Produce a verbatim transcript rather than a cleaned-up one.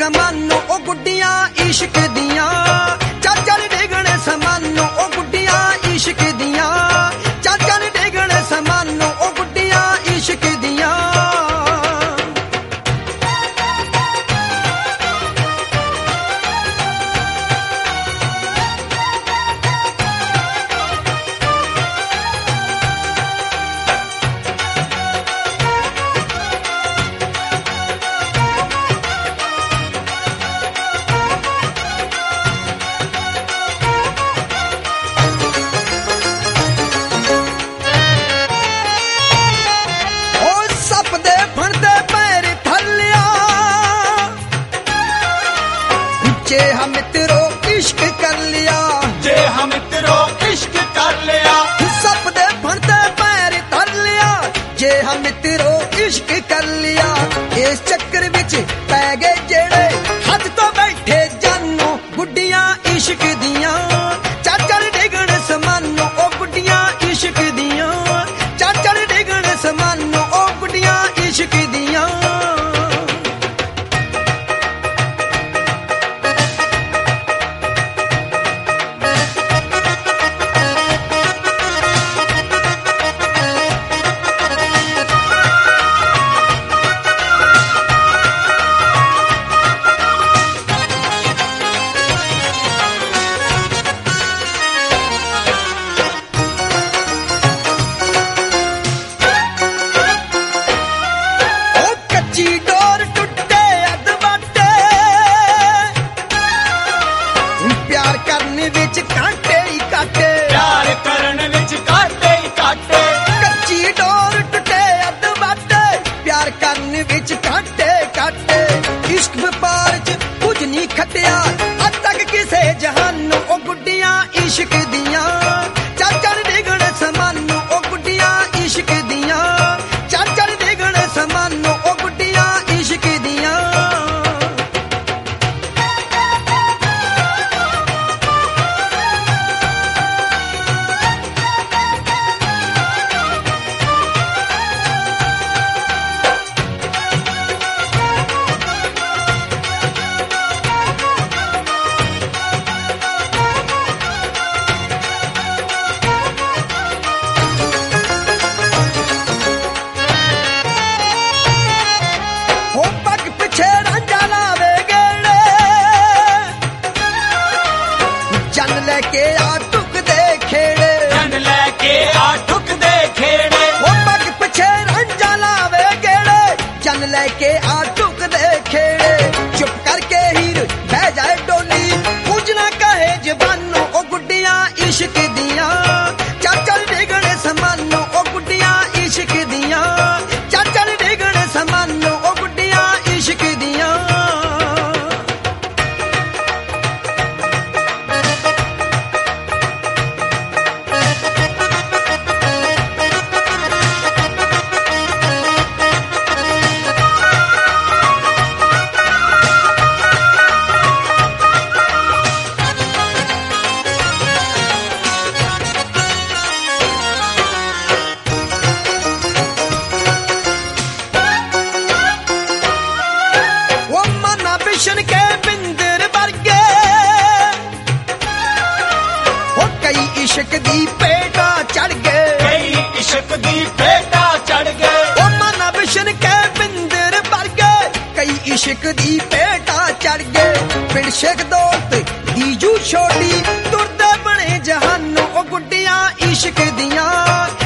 कमानो ओ गुड्डियां इश्क दियां, चाचल डेगने समानो ओ गुड्डियां इश्क दियां, चाचल डेगने समानो ओ गुड्डियां इश्क दियां। जे हम मित्रों इश्क कर लिया, जे हम मित्रों इश्क कर लिया, सब दे फणते पैर धर लिया, जे हम मित्रों इश्क कर लिया। इस चक्कर विच पै गए जेड़े हद तो बैठे जानो गुड्डियां इश्क दियां, चाचल डेगण समानो ओ गुड्डियां इश्क दियां, चाचल डेगण समानो ओ गुड्डियां इश्क दियां। इश्क व्यापार च कुछ नहीं खटिया अज तक किसे जहानों ओ गुड्डियां इश्क दियां, चाचल डेगण समानो ओ गुड्डियां इश्क दियां, चाचल डेगण समानो ओ गुड्डियां इश्क दियां। लेके आ टुक दे खेड़े, जन लेके आ टुक दे खेड़े, वो पग पिछे रंजा लावे गेड़े, जन लेके आ टुक दे खेड़े। चुप करके हीर बह जाए डोली, कुछ ना कहे जबानो ओ गुड्डियां इश्क दियां, चाचल डेगण समानो ओ गुड्डियां इश्क दियां, चाचल डेगण समानो ओ गुड्डियां इश्क दियां। कृष्ण के बिंदर वर्गे हो कई इश्क दी पेटा चढ़ गए, कई इश्क दी पेटा चढ़ गए, ओ मना बिशन के बिंदर वर्गे कई इश्क दी पेटा चढ़ गए। फिर शेख दोस्त दीजू छोड़ी तुरदे बने जहानों ओ गुड्डियां इश्क दियां,